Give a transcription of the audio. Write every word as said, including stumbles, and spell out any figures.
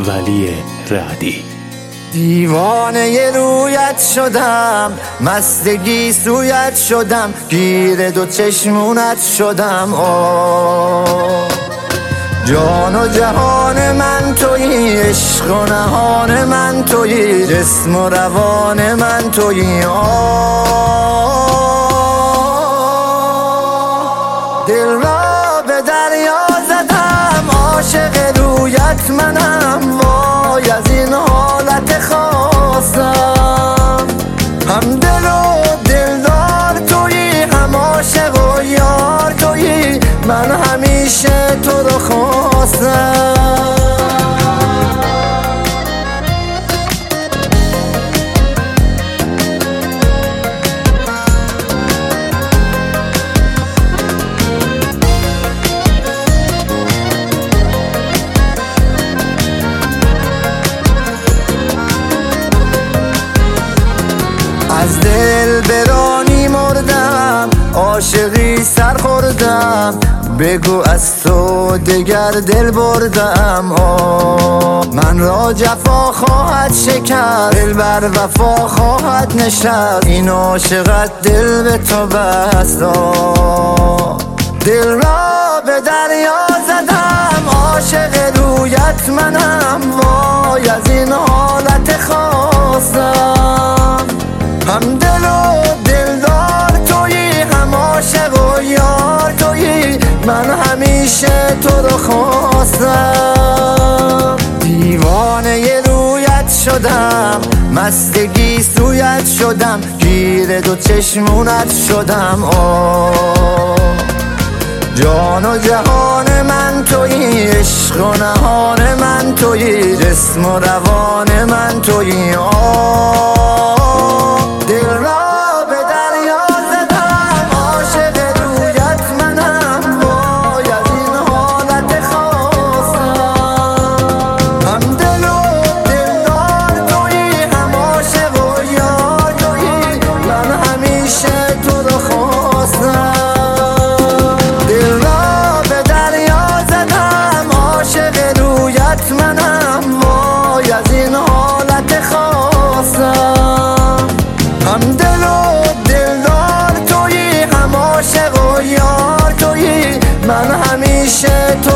ولی رعدی. دیوانه رویت شدم، مستگی سویت شدم، گیر دو چشمونت شدم. آه جان و جهان من تویی، عشق و نهان من تویی، جسم و روان من تویی. آه دل را به دریا زدم، عاشق رویت منم، وای از این حالت خواستم. هم دل و دلدار تویی، هم عاشق و یار تویی، من همیشه تو رو خواستم. از دل برانی مردم، عاشقی سر خوردم، بگو از تو دگر دل بردم. آه من را جفا خواهد شکر، دل بر وفا خواهد نشست، این عاشقت دل به تو بست. آه دل را به دریا زدم، عاشق رویت منم، وای از این حالت خواستم. هم دل و دلدار تویی، هم عاشق و یار تویی، من همیشه تو رو خواستم. دیوانه رویت شدم، مستگی سویت شدم، گیر دو چشمونت شدم. آه جان و جهان من تویی، عشق و نهان من تویی، جسم و روان من تویی. آه دل را به دریا زدم، عاشق رویت منم، وای از این حالت خواستم. هم دل و دلدار تویی، هم عاشق و یار تویی، من همیشه تو رو خواستم. دل را به دریا زدم، عاشق رویت منم، وای از این حالت خواستم. هم دل و دلدار تویی، هم عاشق و یار تویی، من همیشه تو